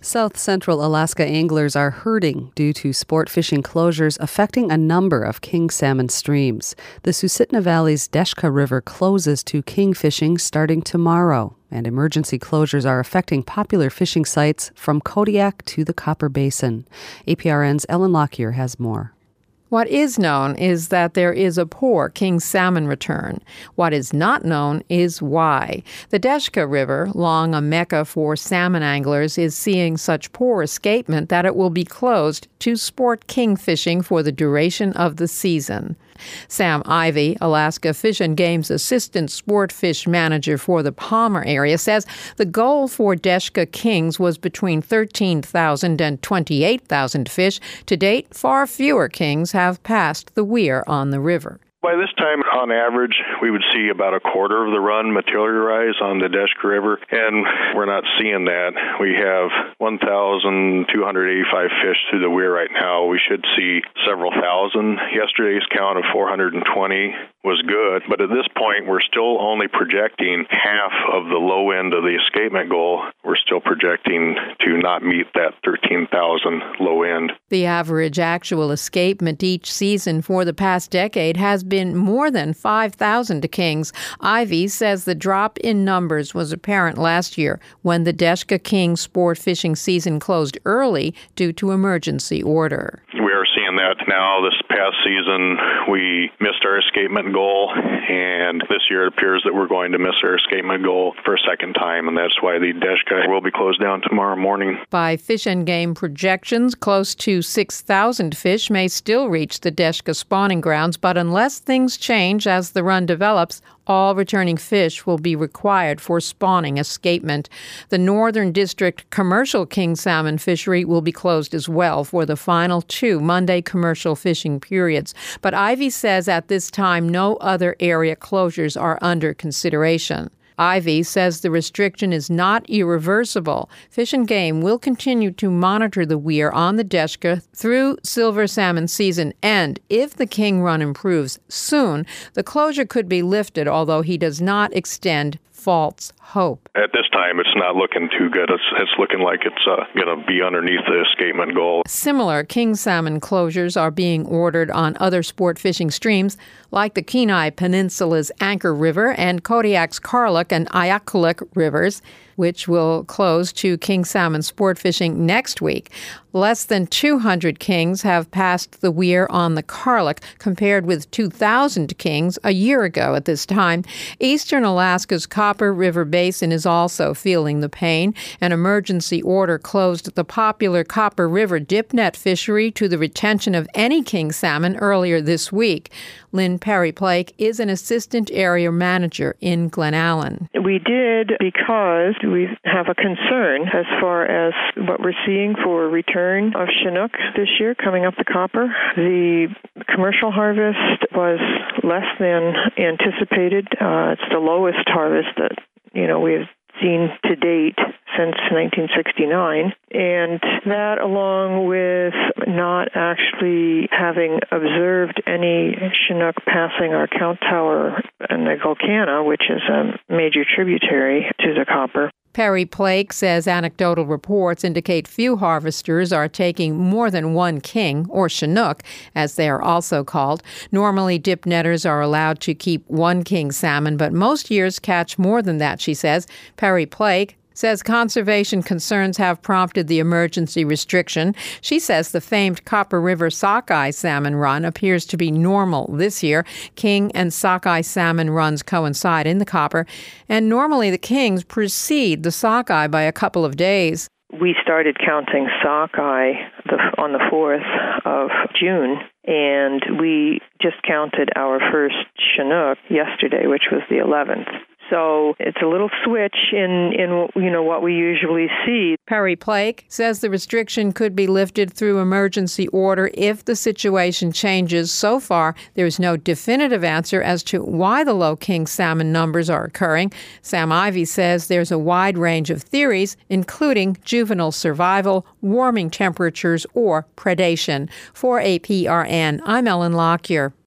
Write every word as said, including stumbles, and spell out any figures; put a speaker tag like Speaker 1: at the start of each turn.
Speaker 1: South Central Alaska anglers are hurting due to sport fishing closures affecting a number of king salmon streams. The Susitna Valley's Deshka River closes to king fishing starting tomorrow, and emergency closures are affecting popular fishing sites from Kodiak to the Copper Basin. A P R N's Ellen Lockyer has more.
Speaker 2: What is known is that there is a poor king salmon return. What is not known is why. The Deshka River, long a mecca for salmon anglers, is seeing such poor escapement that it will be closed to sport king fishing for the duration of the season. Sam Ivey, Alaska Fish and Game's assistant sport fish manager for the Palmer area, says the goal for Deshka Kings was between thirteen thousand and twenty-eight thousand fish. To date, far fewer kings have passed the weir on the river.
Speaker 3: By this time, on average, we would see about a quarter of the run materialize on the Deshka River, and we're not seeing that. We have one thousand two hundred eighty-five fish through the weir right now. We should see several thousand. Yesterday's count of four hundred twenty was good, but at this point, we're still only projecting half of the low end of the escapement goal. We're still projecting to not meet that thirteen thousand low end.
Speaker 2: The average actual escapement each season for the past decade has been more than five thousand kings. Ivey says the drop in numbers was apparent last year when the Deshka King sport fishing season closed early due to emergency order.
Speaker 3: We are seeing that now. This past season, we missed our escapement goal, and this year it appears that we're going to miss our escapement goal for a second time, and that's why the Deshka will be closed down tomorrow morning.
Speaker 2: By Fish and Game projections, close to six thousand fish may still reach the Deshka spawning grounds, but unless things change as the run develops, all returning fish will be required for spawning escapement. The Northern District commercial king salmon fishery will be closed as well for the final two Monday commercial fishing periods. But Ivey says at this time no other area closures are under consideration. Ivey says the restriction is not irreversible. Fish and Game will continue to monitor the weir on the Deshka through silver salmon season, and if the king run improves soon, the closure could be lifted, although he does not extend false hope.
Speaker 3: At this time, it's not looking too good. It's, it's looking like it's uh, going to be underneath the escapement goal.
Speaker 2: Similar king salmon closures are being ordered on other sport fishing streams, like the Kenai Peninsula's Anchor River and Kodiak's Karluk and Ayaklik rivers, which will close to king salmon sport fishing next week. Less than two hundred kings have passed the weir on the Karluk, compared with two thousand kings a year ago at this time. Eastern Alaska's Copper River Basin is also feeling the pain. An emergency order closed the popular Copper River dip net fishery to the retention of any king salmon earlier this week. Lynn Perry-Plake is an assistant area manager in Glen Allen.
Speaker 4: We did because we have a concern as far as what we're seeing for return of Chinook this year coming up the Copper. The commercial harvest was less than anticipated. Uh, it's the lowest harvest that, you know, we've seen to date since nineteen sixty-nine, and that along with not actually having observed any Chinook passing our count tower in the Gulkana, which is a major tributary to the Copper.
Speaker 2: Perry-Plake says anecdotal reports indicate few harvesters are taking more than one king, or Chinook, as they are also called. Normally, dip netters are allowed to keep one king salmon, but most years catch more than that, she says. Perry-Plake says conservation concerns have prompted the emergency restriction. She says the famed Copper River sockeye salmon run appears to be normal this year. King and sockeye salmon runs coincide in the Copper, and normally the kings precede the sockeye by a couple of days.
Speaker 4: We started counting sockeye the, on the fourth of June, and we just counted our first Chinook yesterday, which was the eleventh. So it's a little switch in, in you know, what we usually see.
Speaker 2: Perry-Plake says the restriction could be lifted through emergency order if the situation changes. So far, there is no definitive answer as to why the low king salmon numbers are occurring. Sam Ivey says there's a wide range of theories, including juvenile survival, warming temperatures, or predation. For A P R N, I'm Ellen Lockyer.